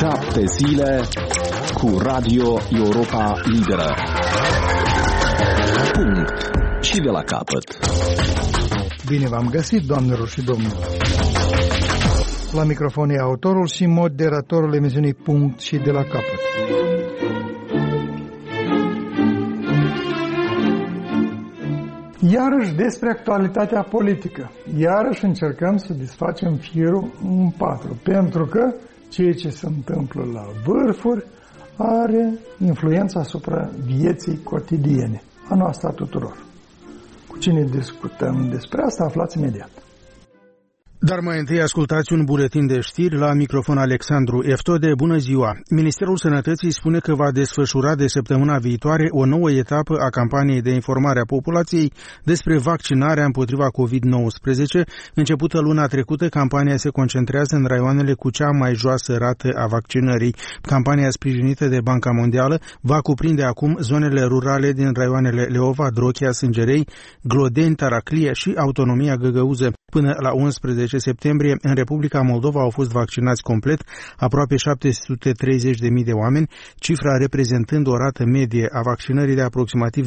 7 zile cu Radio Europa Liberă. Punct. Și de la capăt. Bine v-am găsit, doamnelor și domnilor. La microfon e autorul și moderatorul emisiunii Punct și de la capăt. Iarăși despre actualitatea politică. Iarăși încercăm să desfacem firul în patru, pentru că ceea ce se întâmplă la vârfuri are influență asupra vieții cotidiene, a noastră a tuturor. Cu cine discutăm despre asta, aflați imediat. Dar mai întâi ascultați un buletin de știri. La microfon Alexandru Eftode. Bună ziua! Ministerul Sănătății spune că va desfășura de săptămâna viitoare o nouă etapă a campaniei de informare a populației despre vaccinarea împotriva COVID-19. Începută luna trecută, campania se concentrează în raioanele cu cea mai joasă rată a vaccinării. Campania sprijinită de Banca Mondială va cuprinde acum zonele rurale din raioanele Leova, Drochia, Sângerei, Glodeni, Taraclie și Autonomia Găgăuză. Până la 11 septembrie, în Republica Moldova au fost vaccinați complet aproape 730.000 de oameni, cifra reprezentând o rată medie a vaccinării de aproximativ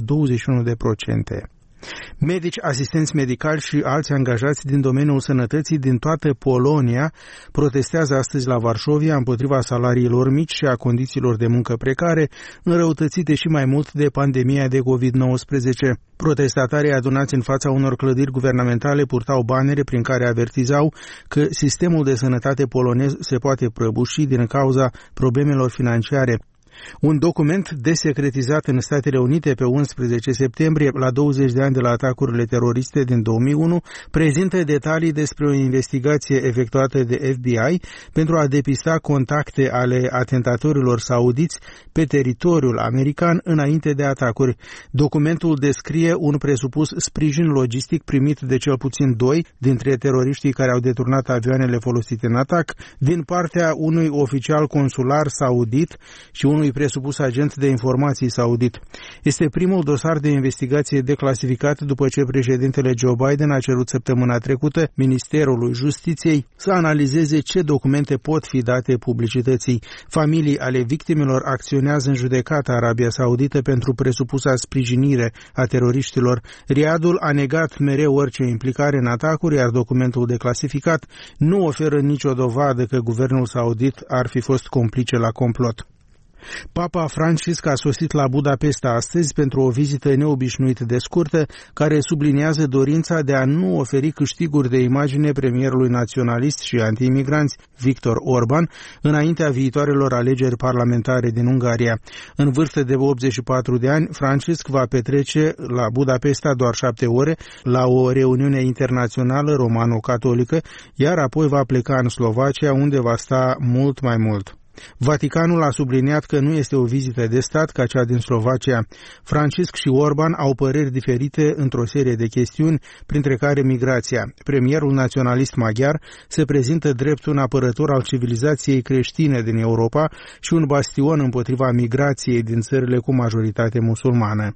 21%. Medici, asistenți medicali și alți angajați din domeniul sănătății din toată Polonia protestează astăzi la Varșovia împotriva salariilor mici și a condițiilor de muncă precare, înrăutățite și mai mult de pandemia de COVID-19. Protestatarii adunați în fața unor clădiri guvernamentale purtau banere prin care avertizau că sistemul de sănătate polonez se poate prăbuși din cauza problemelor financiare. Un document desecretizat în Statele Unite pe 11 septembrie, la 20 de ani de la atacurile teroriste din 2001, prezintă detalii despre o investigație efectuată de FBI pentru a depista contacte ale atentatorilor saudiți pe teritoriul american înainte de atacuri. Documentul descrie un presupus sprijin logistic primit de cel puțin 2 dintre teroriștii care au deturnat avioanele folosite în atac, din partea unui oficial consular saudit și unui presupus agent de informații saudit. Este primul dosar de investigație declasificat după ce președintele Joe Biden a cerut săptămâna trecută Ministerului Justiției să analizeze ce documente pot fi date publicității. Familii ale victimelor acționează în judecată Arabia Saudită pentru presupusa sprijinire a teroriștilor. Riadul a negat mereu orice implicare în atacuri, iar documentul declasificat nu oferă nicio dovadă că guvernul saudit ar fi fost complice la complot. Papa Francisc a sosit la Budapesta astăzi pentru o vizită neobișnuit de scurtă, care subliniază dorința de a nu oferi câștiguri de imagine premierului naționalist și anti-imigranți Viktor Orban înaintea viitoarelor alegeri parlamentare din Ungaria. În vârstă de 84 de ani, Francisc va petrece la Budapesta doar 7 ore la o reuniune internațională romano-catolică, iar apoi va pleca în Slovacia, unde va sta mult mai mult. Vaticanul a subliniat că nu este o vizită de stat ca cea din Slovacia. Francisc și Orban au păreri diferite într-o serie de chestiuni, printre care migrația. Premierul naționalist maghiar se prezintă drept un apărător al civilizației creștine din Europa și un bastion împotriva migrației din țările cu majoritate musulmană.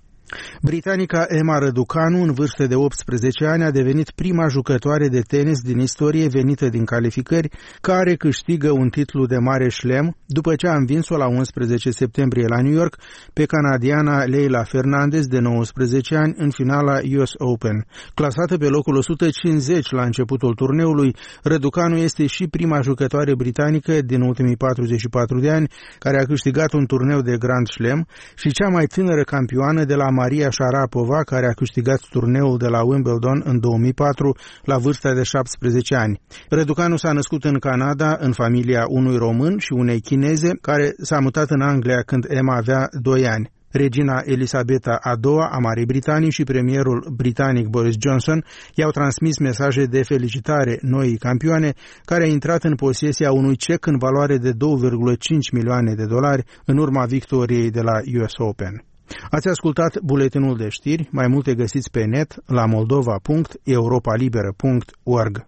Britanica Emma Răducanu, în vârstă de 18 ani, a devenit prima jucătoare de tenis din istorie venită din calificări care câștigă un titlu de mare șlem după ce a învins-o la 11 septembrie la New York pe canadiana Leila Fernandez de 19 ani în finala US Open. Clasată pe locul 150 la începutul turneului, Răducanu este și prima jucătoare britanică din ultimii 44 de ani care a câștigat un turneu de Grand Slam și cea mai tânără campioană de la Maria Sharapova, care a câștigat turneul de la Wimbledon în 2004 la vârsta de 17 ani. Răducanu s-a născut în Canada în familia unui român și unei chineze care s-a mutat în Anglia când Emma avea 2 ani. Regina Elisabeta a II a Marii Britanii și premierul britanic Boris Johnson i-au transmis mesaje de felicitare noii campioane, care a intrat în posesia unui cec în valoare de $2,5 milioane în urma victoriei de la US Open. Ați ascultat buletinul de știri, mai multe găsiți pe net la moldova.europalibera.org.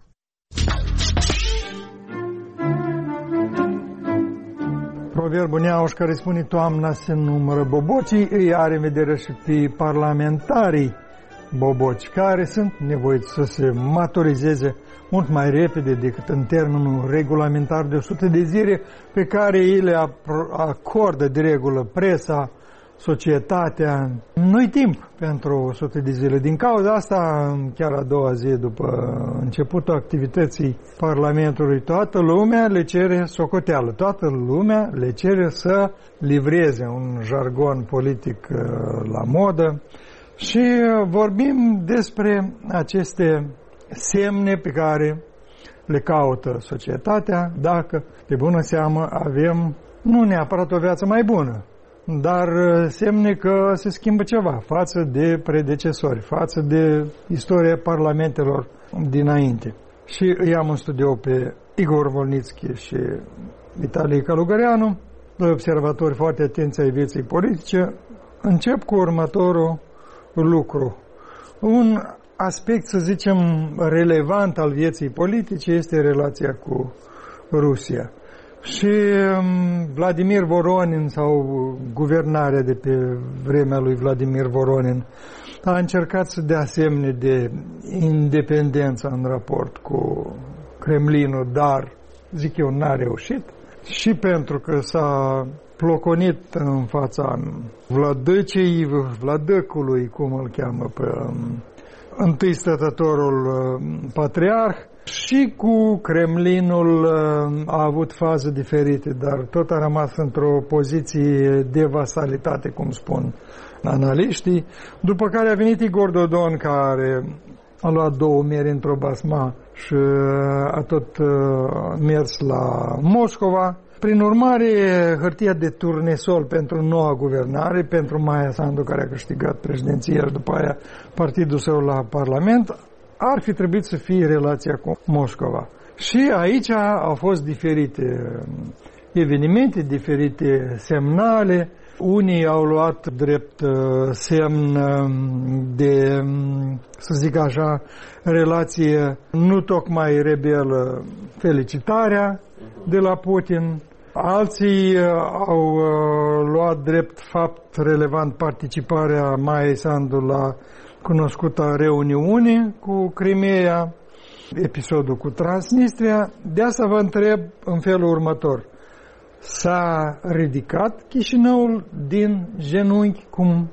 Proverbul neauș care spune toamna se numără bobocii, îi are în vedere și pe parlamentarii boboci, care sunt nevoiți să se maturizeze mult mai repede decât în termenul regulamentar de 100 de zile pe care ei le acordă de regulă presa, societatea. Nu-i timp pentru 100 de zile. Din cauza asta, chiar a doua zi după începutul activității Parlamentului, toată lumea le cere socoteală, toată lumea le cere să livreze un jargon politic la modă și vorbim despre aceste semne pe care le caută societatea dacă, de bună seamă, avem nu neapărat o viață mai bună, dar semne că se schimbă ceva față de predecesori, față de istoria parlamentelor dinainte. Și îi am în studio pe Igor Volnitski și Vitalie Calugăreanu, doi observatori foarte atenți ai vieții politice. Încep cu următorul lucru. Un aspect, să zicem, relevant al vieții politice este relația cu Rusia. Și Vladimir Voronin sau guvernarea de pe vremea lui Vladimir Voronin a încercat să dea semne de independență în raport cu Kremlinul, dar, zic eu, n-a reușit. Și pentru că s-a ploconit în fața vladăcului, cum îl cheamă pe întâi stătătorul patriarh, și cu Kremlinul a avut faze diferite, dar tot a rămas într-o poziție de vasalitate, cum spun analiștii, după care a venit Igor Dodon, care a luat 2 mieri într-o basma și a tot mers la Moscova. Prin urmare, hârtia de turnesol pentru noua guvernare, pentru Maia Sandu, care a câștigat președinția și după aia partidul său la Parlament, ar fi trebuit să fie relația cu Moscova. Și aici au fost diferite evenimente, diferite semnale. Unii au luat drept semn de, să zic așa, relație nu tocmai rebelă, felicitarea de la Putin. Alții au luat drept fapt relevant participarea Maiei Sandu la cunoscuta reuniune cu Crimea, episodul cu Transnistria. De asta vă întreb în felul următor. S-a ridicat Chișinăul din genunchi,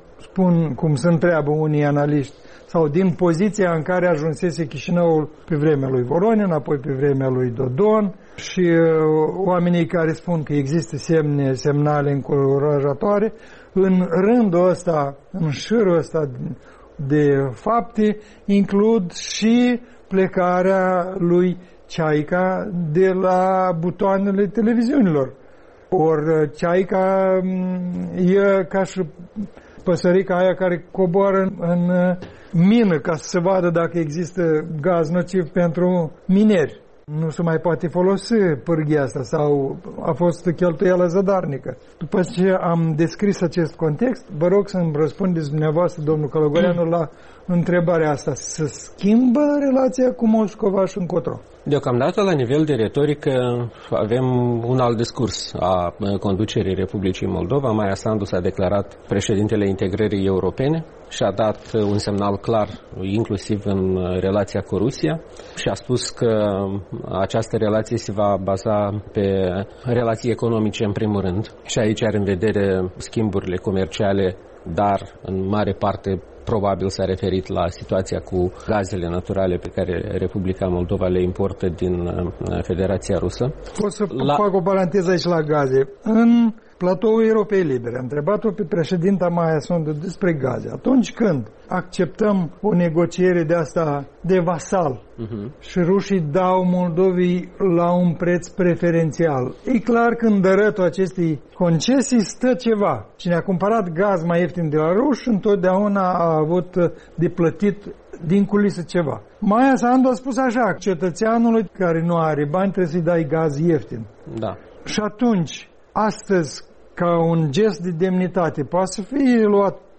cum se întreabă unii analiști, sau din poziția în care ajunsese Chișinăul pe vremea lui Voronin, apoi pe vremea lui Dodon, și oamenii care spun că există semnale încurajatoare, în rândul ăsta, în șirul ăsta de fapte, includ și plecarea lui Ceaica de la butoanele televiziunilor. Ori Ceaica e ca și păsărica aia care coboară în mină ca să se vadă dacă există gaz nociv pentru mineri. Nu se mai poate folosi pârghia asta sau a fost cheltuială zadarnică. După ce am descris acest context, vă rog să-mi răspundeți dumneavoastră, domnul Călugăreanu, la întrebarea asta. Se schimbă relația cu Moscova și încotro? Deocamdată, la nivel de retorică, avem un alt discurs a conducerii Republicii Moldova. Maia Sandu s-a declarat președintele integrării europene și a dat un semnal clar, inclusiv în relația cu Rusia, și a spus că această relație se va baza pe relații economice în primul rând. Și aici are în vedere schimburile comerciale, dar în mare parte probabil s-a referit la situația cu gazele naturale pe care Republica Moldova le importă din Federația Rusă. Pot să fac o paranteză aici la gaze. În platoul Europei Libere a întrebat-o pe președinta Maia Sandu despre gaze. Atunci când acceptăm o negociere de asta de vasal și rușii dau Moldovei la un preț preferențial, e clar că în dărătul acestei concesii stă ceva. Cine a cumpărat gaz mai ieftin de la ruși întotdeauna a avut de plătit din culisă ceva. Maia Sandu a spus așa: cetățeanului care nu are bani trebuie să-i dai gaz ieftin. Da. Și atunci, astăzi, ca un gest de demnitate, poate să fie luat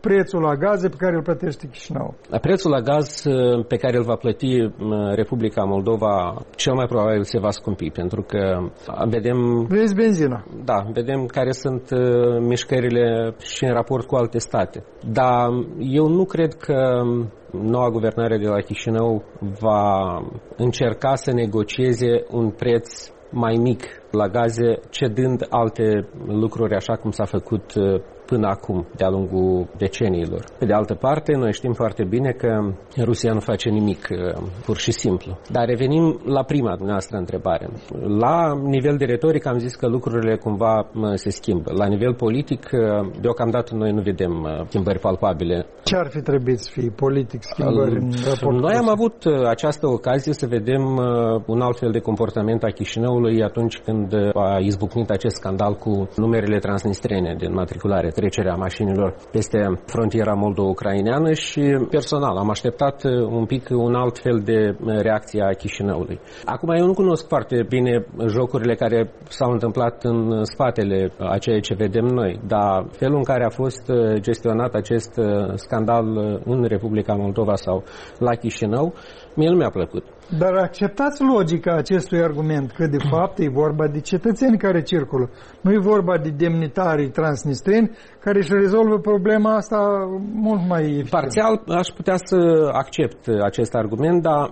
prețul la gaze pe care îl plătește Chișinău? Prețul la gaz pe care îl va plăti Republica Moldova cel mai probabil se va scumpi, pentru că vedem... Vezi benzina. Da, vedem care sunt mișcările și în raport cu alte state. Dar eu nu cred că noua guvernare de la Chișinău va încerca să negocieze un preț mai mic la gaze, cedând alte lucruri așa cum s-a făcut până acum, de-a lungul deceniilor. Pe de altă parte, noi știm foarte bine că Rusia nu face nimic, pur și simplu. Dar revenim la prima dumneavoastră întrebare. La nivel de retorică am zis că lucrurile cumva se schimbă. La nivel politic, deocamdată noi nu vedem schimbări palpabile. Ce ar fi trebuit să fie politic schimbări în raport? Noi am avut această ocazie să vedem un alt fel de comportament a Chișinăului atunci când a izbucnit acest scandal cu numerele transnistrene de înmatriculare, trecerea mașinilor peste frontiera moldo-ucraineană și personal am așteptat un pic un alt fel de reacție a Chișinăului. Acum eu nu cunosc foarte bine jocurile care s-au întâmplat în spatele a ceea ce vedem noi, dar felul în care a fost gestionat acest scandal în Republica Moldova sau la Chișinău, mie nu mi-a plăcut. Dar acceptați logica acestui argument că de fapt e vorba de cetățeni care circulă. Nu e vorba de demnitarii transnistreni care își rezolvă problema asta mult mai eficient. Parțial aș putea să accept acest argument, dar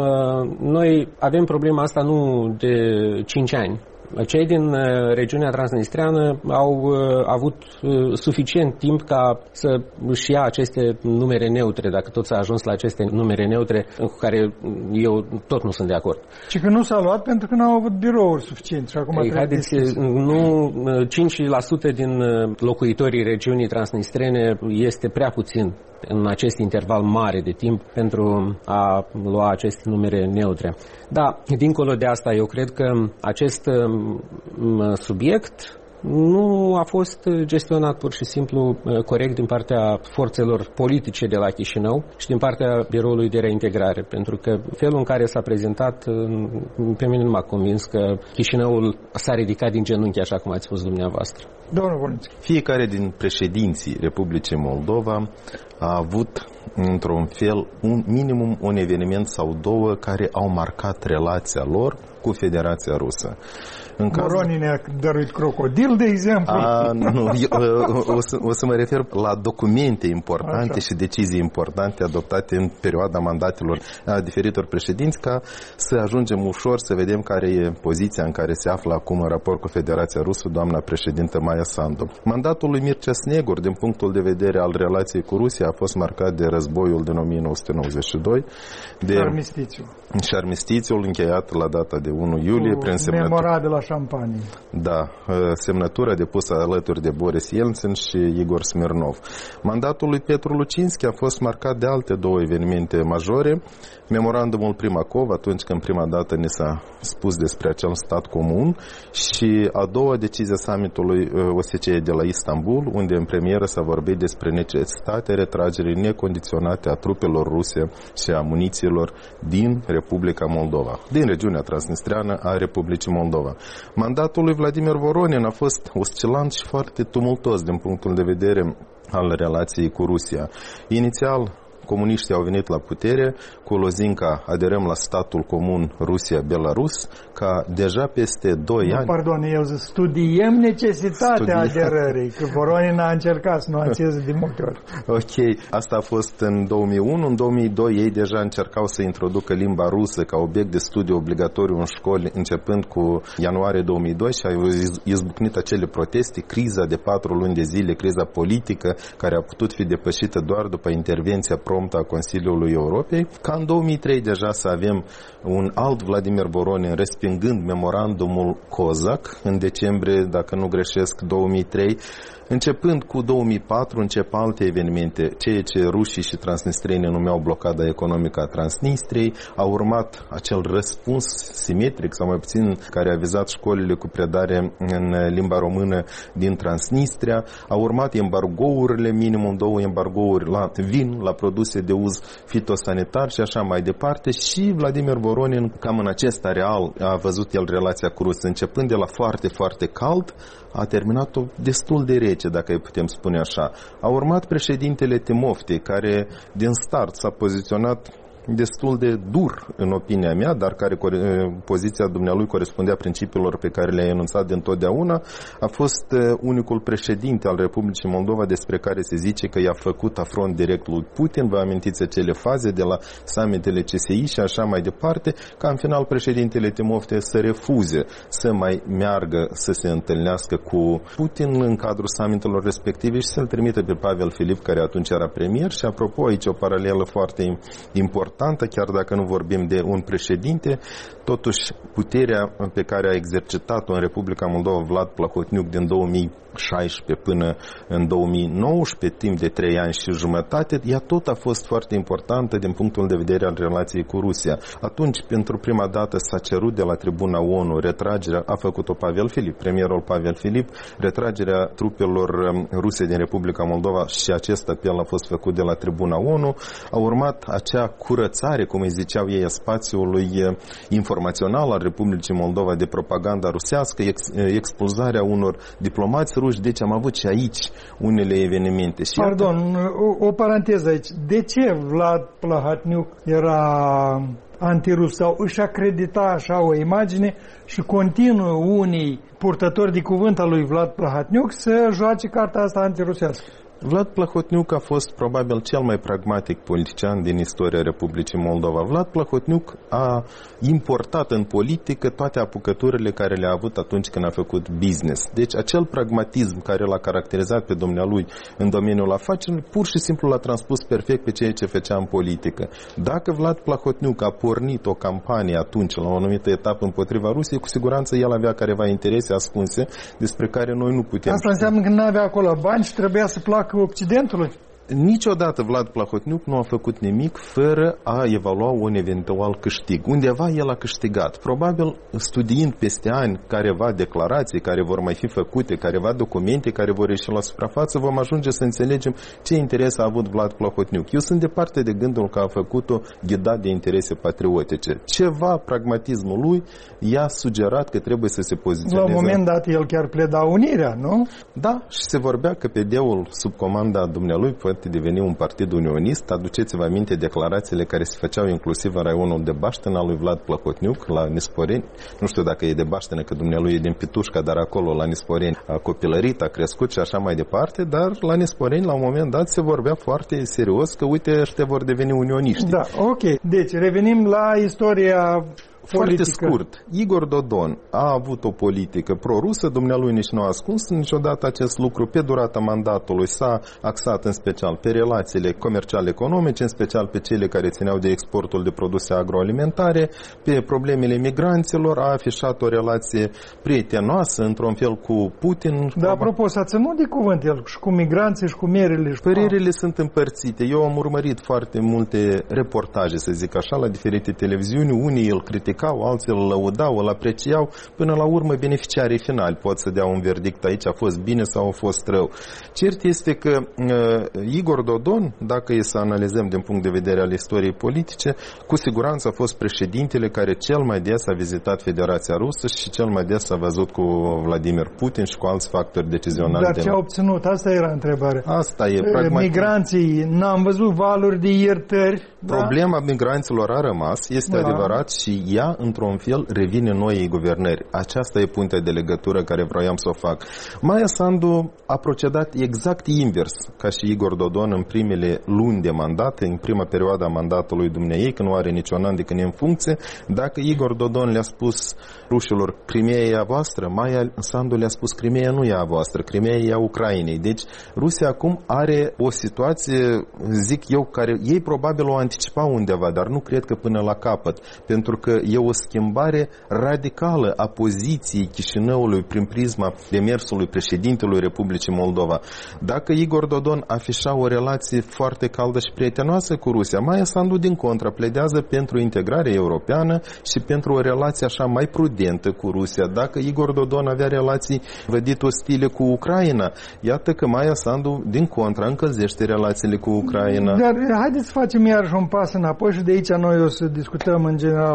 noi avem problema asta nu de 5 ani. Cei din regiunea transnistreană au avut suficient timp ca să își ia aceste numere neutre, dacă tot s-a ajuns la aceste numere neutre cu care eu tot nu sunt de acord. Și că nu s-a luat pentru că n-au avut birouri suficiente și acum nu 5% din locuitorii regiunii transnistrene este prea puțin în acest interval mare de timp pentru a lua aceste numere neutre. Da, dincolo de asta, eu cred că acest subiect nu a fost gestionat pur și simplu corect din partea forțelor politice de la Chișinău și din partea Biroului de Reintegrare, pentru că felul în care s-a prezentat, pe mine nu m-a convins că Chișinăul s-a ridicat din genunchi, așa cum ați spus dumneavoastră. Domnul Volunțchi. Fiecare din președinții Republicii Moldova a avut, într-un fel, minimum un eveniment sau două care au marcat relația lor cu Federația Rusă. Voronin ne-a dăruit crocodil, de exemplu? Nu, o să mă refer la documente importante și decizii importante adoptate în perioada mandatelor diferitor președinți, ca să ajungem ușor să vedem care e poziția în care se află acum în raport cu Federația Rusă doamna președintă Maia Sandu. Mandatul lui Mircea Snegur, din punctul de vedere al relației cu Rusia, a fost marcat de războiul din 1992, de armistițiul încheiat la data de 1 iulie prin semnătură. Memorat de la Șampanie. Da, semnătura depusă alături de Boris Yeltsin și Igor Smirnov. Mandatul lui Petru Lucinski a fost marcat de alte două evenimente majore. Memorandumul Primakov, atunci când prima dată ni s-a spus despre acel stat comun, și a doua decizie summitului OSCE de la Istanbul, unde în premieră s-a vorbit despre necesitatea retragerii necondiționate a trupelor ruse și a munițiilor din Republica Moldova, din regiunea transnistreană a Republicii Moldova. Mandatul lui Vladimir Voronin a fost oscilant și foarte tumultos din punctul de vedere al relației cu Rusia. Inițial, comuniștii au venit la putere cu lozinca aderăm la statul comun Rusia-Belarus, ca deja peste 2 ani... Pardon, eu zic, studiem necesitatea aderării, că Voronin a încercat să nuanțeze de multe ori. Ok, asta a fost în 2001. În 2002 ei deja încercau să introducă limba rusă ca obiect de studiu obligatoriu în școli, începând cu ianuarie 2002 și au izbucnit acele proteste, criza de 4 luni de zile, criza politică, care a putut fi depășită doar după intervenția promptă a Consiliului Europei, ca în 2003 deja să avem un alt Vladimir Voronin respingând memorandumul COSAC în decembrie, dacă nu greșesc, 2003. Începând cu 2004 încep alte evenimente, ceea ce rușii și transnistreni numeau blocada economică a Transnistriei. A urmat acel răspuns simetric, sau mai puțin, care a vizat școlile cu predare în limba română din Transnistria. A urmat embargourile, minimum 2 embargouri la vin, la produse de uz fitosanitar și așa mai departe. Și Vladimir Voronin, cam în acest areal, a a văzut el relația cu Rusia, începând de la foarte, foarte cald, a terminat-o destul de rece, dacă îi putem spune așa. A urmat președintele Timofte, care din start s-a poziționat destul de dur, în opinia mea, dar care poziția dumnealui corespundea principiilor pe care le-a enunțat dintotdeauna. A fost unicul președinte al Republicii Moldova despre care se zice că i-a făcut afront direct lui Putin. Vă amintiți acele faze de la summitele CSI și așa mai departe, ca în final președintele Timofte să refuze să mai meargă să se întâlnească cu Putin în cadrul summitelor respective și să-l trimită pe Pavel Filip, care atunci era premier. Și apropo, aici o paralelă foarte importantă, chiar dacă nu vorbim de un președinte, totuși puterea pe care a exercitat-o în Republica Moldova Vlad Plahotniuc din 2016 până în 2019, timp de 3 ani și jumătate, ea tot a fost foarte importantă din punctul de vedere al relației cu Rusia. Atunci, pentru prima dată, s-a cerut de la tribuna ONU retragerea, a făcut-o Pavel Filip, premierul Pavel Filip, retragerea trupelor ruse din Republica Moldova, și acest apel a fost făcut de la tribuna ONU. A urmat acea curățare, cum îi ziceau ei, a spațiului informațional al Republicii Moldova de propaganda rusească, expulzarea unor diplomați ruși, deci am avut și aici unele evenimente. Și pardon, o paranteză aici. De ce Vlad Plahotniuc era antirus sau își acredita așa o imagine și continuă unii purtători de cuvânt al lui Vlad Plahotniuc să joace cartea asta antirusească? Vlad Plahotniuc a fost probabil cel mai pragmatic politician din istoria Republicii Moldova. Vlad Plahotniuc a importat în politică toate apucăturile care le-a avut atunci când a făcut business. Deci acel pragmatism care l-a caracterizat pe dumnealui în domeniul afacerilor, pur și simplu l-a transpus perfect pe ceea ce făcea în politică. Dacă Vlad Plahotniuc a pornit o campanie atunci la o anumită etapă împotriva Rusiei, cu siguranță el avea careva interese ascunse despre care noi nu putem. Asta înseamnă că nu avea acolo bani și trebuia să placă Occidentului? Niciodată Vlad Plahotniuc nu a făcut nimic fără a evalua un eventual câștig. Undeva el a câștigat. Probabil studiind peste ani careva declarații care vor mai fi făcute, careva documente care vor ieși la suprafață, vom ajunge să înțelegem ce interes a avut Vlad Plahotniuc. Eu sunt departe de gândul că a făcut-o ghidat de interese patriotice. Ceva pragmatismul lui i-a sugerat că trebuie să se poziționeze. La un moment dat el chiar pleda unirea, nu? Da, și se vorbea că PD-ul sub comanda dumnealui poate deveni un partid unionist. Aduceți-vă aminte declarațiile care se făceau inclusiv în raionul de Baștenă al lui Vlad Plahotniuc, la Nisporeni. Nu știu dacă e de Baștenă, că dumnealui e din Pitușca, dar acolo la Nisporeni a copilărit, a crescut și așa mai departe, dar la Nisporeni la un moment dat se vorbea foarte serios că uite, ăștia vor deveni unioniști. Da, ok. Deci revenim la istoria foarte scurt. Igor Dodon a avut o politică pro-rusă, dumnealui nici nu a ascuns niciodată acest lucru. Pe durata mandatului s-a axat în special pe relațiile comerciale economice, în special pe cele care țineau de exportul de produse agroalimentare, pe problemele migranților, a afișat o relație prietenoasă, într-un fel, cu Putin. Dar apropo, s-a ținut de cuvânt el și cu migranții și cu mierile. Părerile sunt împărțite. Eu am urmărit foarte multe reportaje, să zic așa, la diferite televiziuni. Unii îl criticau, alții îl lăudau, îl apreciau. Până la urmă, beneficiarii finali pot să dea un verdict aici, a fost bine sau a fost rău. Cert este că Igor Dodon, dacă e să analizăm din punct de vedere al istoriei politice, cu siguranță a fost președintele care cel mai des a vizitat Federația Rusă și cel mai des a văzut cu Vladimir Putin și cu alți factori decizionali. Dar ce a obținut? Asta era întrebarea. Asta e pragmatic. Migranții, n-am văzut valuri de iertări. Problema migranților a rămas, este adevărat, și ea, într-un fel, revine noii guvernări. Aceasta e puntea de legătură care vroiam să o fac. Maia Sandu a procedat exact invers ca și Igor Dodon în primele luni de mandat, în prima perioadă a mandatului dumneei, că nu are niciun an de când e în funcție. Dacă Igor Dodon le-a spus rușilor, Crimea e a voastră, Maia Sandu le-a spus, Crimea nu e a voastră, Crimea e a Ucrainei. Deci Rusia acum are o situație, zic eu, care ei probabil o anticipau undeva, dar nu cred că până la capăt, pentru că e o schimbare radicală a poziției Chișinăului prin prisma demersului președintelui Republicii Moldova. Dacă Igor Dodon afișa o relație foarte caldă și prietenoasă cu Rusia, Maia Sandu din contră pledează pentru integrare europeană și pentru o relație așa mai prudentă cu Rusia. Dacă Igor Dodon avea relații vădit ostile cu Ucraina, iată că Maia Sandu din contră încălzește relațiile cu Ucraina. Dar haideți să facem iarăși un pas înapoi și de aici noi o să discutăm în general mai departe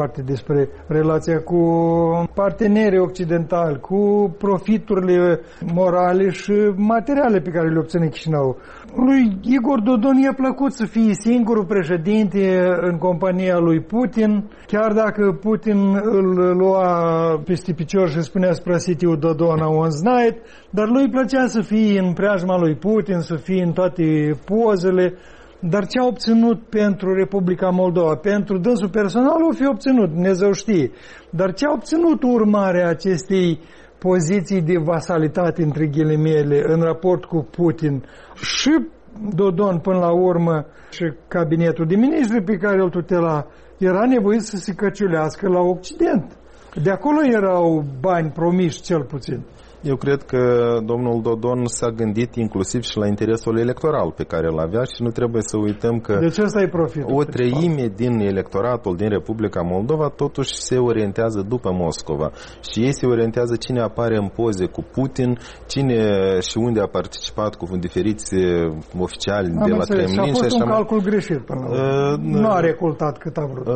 departe despre relația cu partenerii occidentali, cu profiturile morale și materiale pe care le obține Chișinău. Lui Igor Dodon i-a plăcut să fie singurul președinte în compania lui Putin, chiar dacă Putin îl lua peste picior și spunea sprăsitiu Dodona on znait, dar lui plăcea să fie în preajma lui Putin, să fie în toate pozele. Dar ce a obținut pentru Republica Moldova? Pentru dânsul personal o fi obținut, Dumnezeu știe. Dar ce a obținut urmarea acestei poziții de vasalitate, între ghilimele, în raport cu Putin? Și Dodon, până la urmă, și cabinetul de miniștri pe care îl tutela, era nevoit să se căciulească la Occident. De acolo erau bani promiși, cel puțin. Eu cred că domnul Dodon s-a gândit inclusiv și la interesul electoral pe care îl avea și nu trebuie să uităm că deci ăsta e profitul. O treime din electoratul din Republica Moldova totuși se orientează după Moscova și ei se orientează cine apare în poze cu Putin, cine și unde a participat cu diferiți oficiali de la Kremlin. A fost un calcul greșit până la urmă. Nu a recoltat cât a vrut.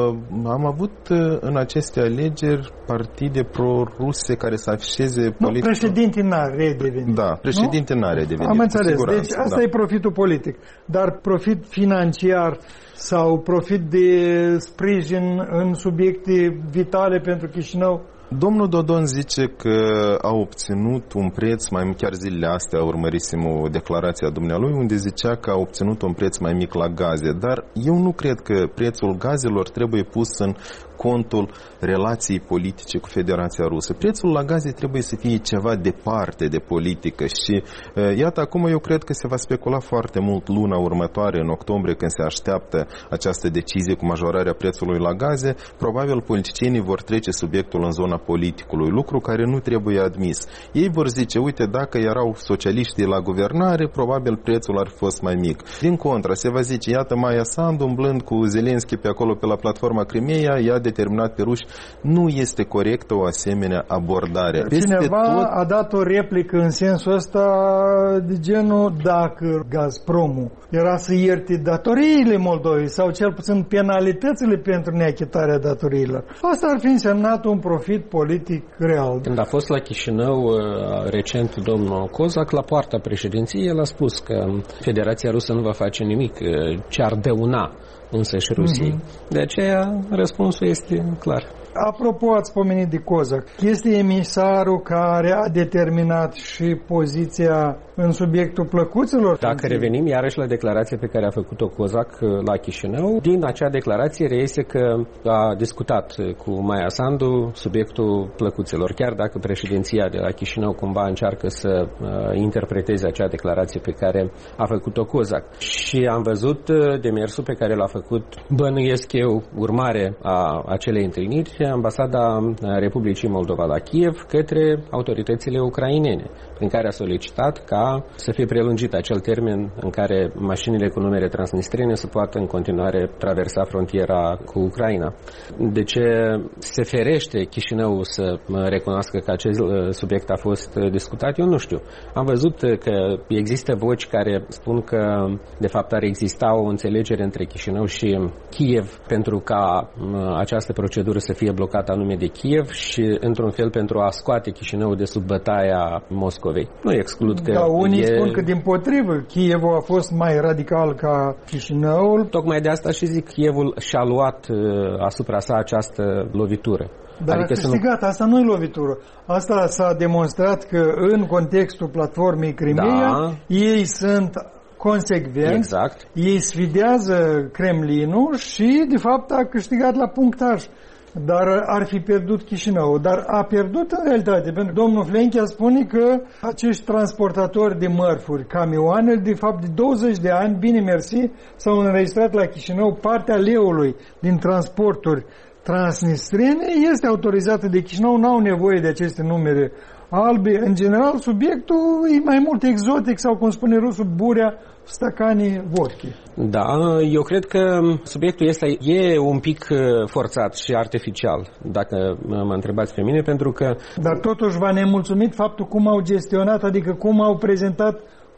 Am avut în aceste alegeri partide pro-ruse care să afișeze președinte n-a redevenit. Da, președinte n-a redevenit. Am înțeles. Deci asta e profitul politic. Dar profit financiar sau profit de sprijin în subiecte vitale pentru Chișinău? Domnul Dodon zice că a obținut un preț mai, chiar zilele astea urmărisem o declarație a dumnealui unde zicea că a obținut un preț mai mic la gaze, dar eu nu cred că prețul gazelor trebuie pus în contul relației politice cu Federația Rusă. Prețul la gaze trebuie să fie ceva departe de politică și iată, acum eu cred că se va specula foarte mult luna următoare, în octombrie, când se așteaptă această decizie cu majorarea prețului la gaze. Probabil politicienii vor trece subiectul în zona politicului, lucru care nu trebuie admis. Ei vor zice, uite, dacă erau socialiștii la guvernare, probabil prețul ar fi fost mai mic. Din contra, se va zice, iată, Maia Sandu, umblând cu Zelenski pe acolo, pe la platforma Crimeea, i-a determinat pe ruși. Nu este corectă o asemenea abordare. Cineva a dat o replică în sensul ăsta de genul, dacă Gazpromul era să ierte datoriile Moldovei sau cel puțin penalitățile pentru neachitarea datoriilor, asta ar fi însemnat un profit politic real. Când a fost la Chișinău recent domnul Kozak, la poarta președinției, el a spus că Federația Rusă nu va face nimic ce ar dăuna însăși Rusiei. De aceea răspunsul este clar. Apropo, ați pomenit de Kozak. Este emisarul care a determinat și poziția în subiectul plăcuților? Dacă revenim iarăși la declarația pe care a făcut-o Kozak la Chișinău, din acea declarație reiese că a discutat cu Maia Sandu subiectul plăcuților, chiar dacă președinția de la Chișinău cumva încearcă să interpreteze acea declarație pe care a făcut-o Kozak. Și am văzut demersul pe care l-a făcut, bănuiesc eu, urmare a acelei întâlniri, Ambasada Republicii Moldova la Kiev către autoritățile ucrainene, prin care a solicitat ca să fie prelungit acel termen în care mașinile cu numere transnistrene să poată în continuare traversa frontiera cu Ucraina. De ce se ferește Chișinău să recunoască că acest subiect a fost discutat, eu nu știu. Am văzut că există voci care spun că de fapt ar exista o înțelegere între Chișinău și Kiev pentru ca această procedură să fie blocată anume de Kiev și într-un fel pentru a scoate Chișinău de sub bătaia Moscovei. Nu exclud că unii spun că dimpotrivă, Kievul a fost mai radical ca Chișinăul. Tocmai de asta și zic, Kievul și-a luat asupra sa această lovitură. Dar adică a câștigat, asta nu e lovitură. Asta s-a demonstrat că în contextul platformei Crimeea, ei sunt consecvenți, exact. Ei sfidează Kremlinul și de fapt a câștigat la punctaj. Dar ar fi pierdut Chișinău. Dar a pierdut în realitate, pentru că domnul Flenchea spune că acești transportatori de mărfuri, camioane, de fapt de 20 de ani, bine mersi, s-au înregistrat la Chișinău. Partea leului din transporturi transnistrene este autorizată de Chișinău, n-au nevoie de aceste numere albe. În general, subiectul e mai mult exotic sau, cum spune rusul, burea stacanii vodki. Da, eu cred că subiectul ăsta e un pic forțat și artificial, dacă mă întrebați pe mine, pentru că... Dar totuși v-a nemulțumit faptul cum au gestionat, adică cum au prezentat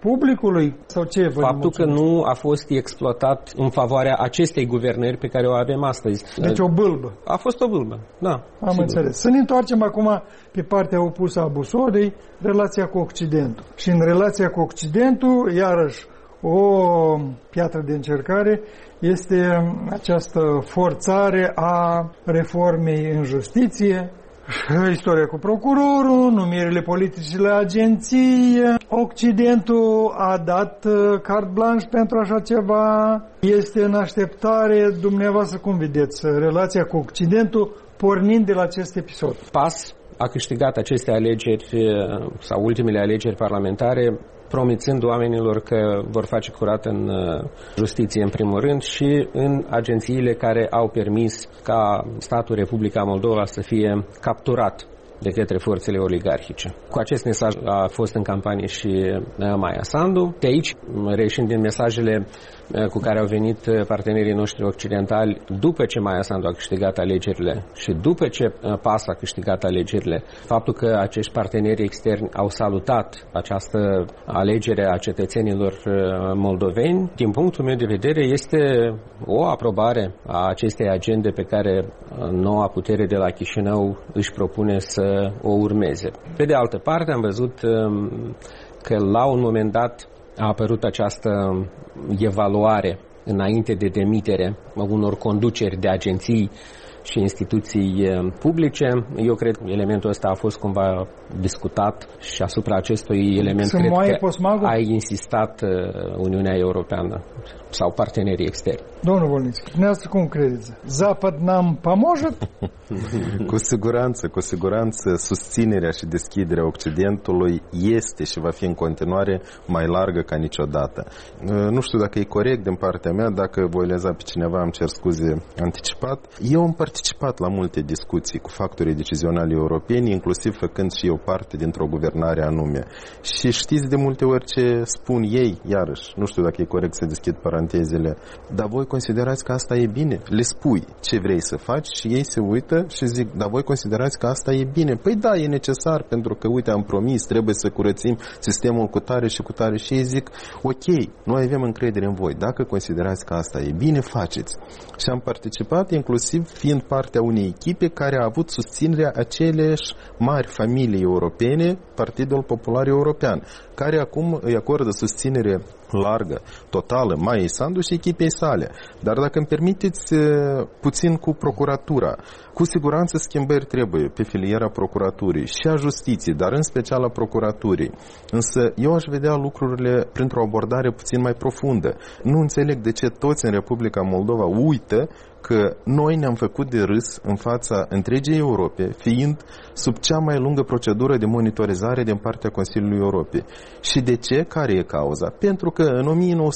publicului? Sau ce? Faptul că nu a fost exploatat în favoarea acestei guvernări pe care o avem astăzi. Deci o bâlbă. A fost o bâlbă, da. Am sigur. înțeles. Să ne întoarcem acum pe partea opusă a busolei, relația cu Occidentul. Și în relația cu Occidentul, iarăși, o piatră de încercare este această forțare a reformei în justiție, istoria cu procurorul, numirile politice la agenție. Occidentul a dat carte blanche pentru așa ceva. Este în așteptare. Dumneavoastră cum vedeți relația cu Occidentul pornind de la acest episod? PAS a câștigat aceste alegeri sau ultimele alegeri parlamentare promițând oamenilor că vor face curat în justiție în primul rând și în agențiile care au permis ca statul Republica Moldova să fie capturat de către forțele oligarhice. Cu acest mesaj a fost în campanie și Maia Sandu. De aici, reieșind din mesajele cu care au venit partenerii noștri occidentali după ce Maia Sandu a câștigat alegerile și după ce PAS a câștigat alegerile, faptul că acești parteneri externi au salutat această alegere a cetățenilor moldoveni, din punctul meu de vedere, este o aprobare a acestei agende pe care noua putere de la Chișinău își propune să o urmeze. Pe de altă parte, am văzut că la un moment dat a apărut această evaluare înainte de demitere a unor conduceri de agenții și instituții publice. Eu cred că elementul ăsta a fost cumva discutat și asupra acestui element cred că a insistat Uniunea Europeană sau partenerii externi. Domnul Volnițchi, dumneavoastră cum credeți? Zapad nam поможет? Cu siguranță susținerea și deschiderea Occidentului este și va fi în continuare mai largă ca niciodată. Nu știu dacă e corect din partea mea, dacă voi leza pe cineva, îmi cer scuze anticipat. Eu am participat la multe discuții cu factorii decizionali europeni, inclusiv făcând și eu parte dintr-o guvernare anume. Și știți de multe ori ce spun ei, iarăși, nu știu dacă e corect să deschid parantezele, dar voi considerați că asta e bine? Le spui ce vrei să faci și ei se uită și zic, dar voi considerați că asta e bine? Păi da, e necesar pentru că, uite, am promis, trebuie să curățim sistemul cu tare și cu tare și ei zic, ok, noi avem încredere în voi, dacă considerați că asta e bine, faceți. Și am participat inclusiv fiind partea unei echipe care a avut susținerea aceleași mari familii europene, Partidul Popular European, care acum îi acordă susținere largă, totală, Maiei Sandu și echipei sale. Dar dacă îmi permiteți puțin cu procuratura, cu siguranță schimbări trebuie pe filiera procuraturii și a justiției, dar în special a procuraturii. Însă eu aș vedea lucrurile printr-o abordare puțin mai profundă. Nu înțeleg de ce toți în Republica Moldova uită că noi ne-am făcut de râs în fața întregii Europe, fiind sub cea mai lungă procedură de monitorizare din partea Consiliului Europei. Și de ce? Care e cauza? Pentru că în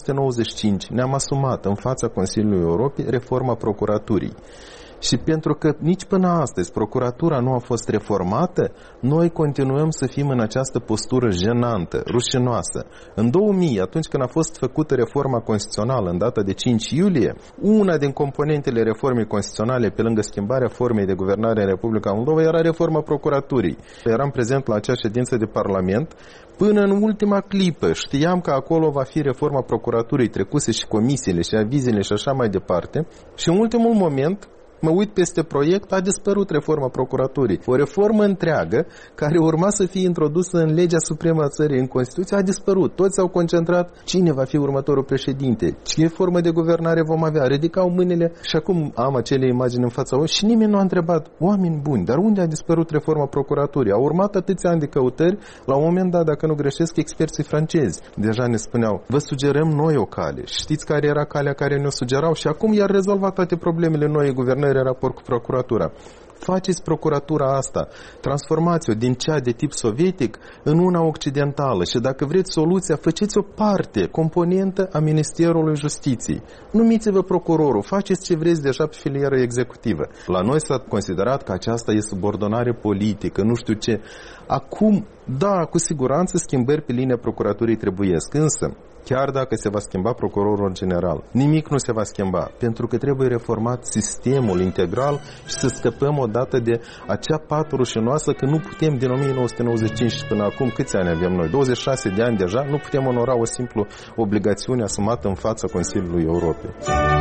1995 ne-am asumat în fața Consiliului Europei reforma procuraturii. Și pentru că nici până astăzi procuratura nu a fost reformată, noi continuăm să fim în această postură jenantă, rușinoasă. În 2000, atunci când a fost făcută reforma constituțională în data de 5 iulie, una din componentele reformei constituționale, pe lângă schimbarea formei de guvernare în Republica Moldova, era reforma procuraturii. Eram prezent la acea ședință de Parlament. Până în ultima clipă știam că acolo va fi reforma procuraturii, trecuse și comisiile și avizele și așa mai departe. Și în ultimul moment mă uit peste proiect, a dispărut reforma procuraturii. O reformă întreagă, care urma să fie introdusă în legea supremă a țării, în Constituție, a dispărut. Toți s-au concentrat cine va fi următorul președinte, ce formă de guvernare vom avea. Ridicau mâinile și acum am acele imagini în fața ochilor și nimeni nu a întrebat, oameni buni, dar unde a dispărut reforma procuraturii? Au urmat atâția ani de căutări, la un moment dat, dacă nu greșesc, experții francezi deja ne spuneau, vă sugerăm noi o cale. Știți care era calea care ne-o sugerau? Și acum i-ar rezolva toate problemele noi guvernări în raport cu procuratura. Faceți procuratura asta, transformați-o din cea de tip sovietic în una occidentală și dacă vreți soluția, faceți o parte, componentă a Ministerului Justiției. Numiți-vă procurorul, faceți ce vreți deja pe filieră executivă. La noi s-a considerat că aceasta e subordonare politică, nu știu ce. Acum, da, cu siguranță schimbări pe linia procuraturii trebuiesc, însă chiar dacă se va schimba procurorul general. Nimic nu se va schimba, pentru că trebuie reformat sistemul integral și să scăpăm odată de acea pată rușinoasă că nu putem din 1995 și până acum, câți ani avem noi? 26 de ani deja, nu putem onora o simplă obligațiune asumată în fața Consiliului Europei.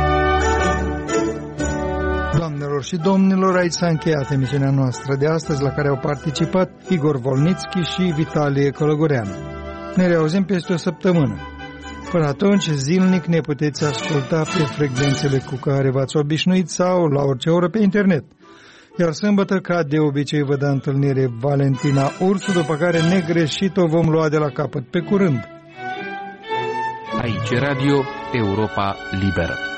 Doamnelor și domnilor, aici s-a încheiat emisiunea noastră de astăzi, la care au participat Igor Volnitski și Vitalie Călăgoreanu. Ne reauzim peste o săptămână. Până atunci, zilnic ne puteți asculta pe frecvențele cu care v-ați obișnuit sau la orice oră pe internet. Iar sâmbătă, ca de obicei, vă dă întâlnire Valentina Ursu, după care negreșit o vom lua de la capăt. Pe curând! Aici Radio Europa Liberă.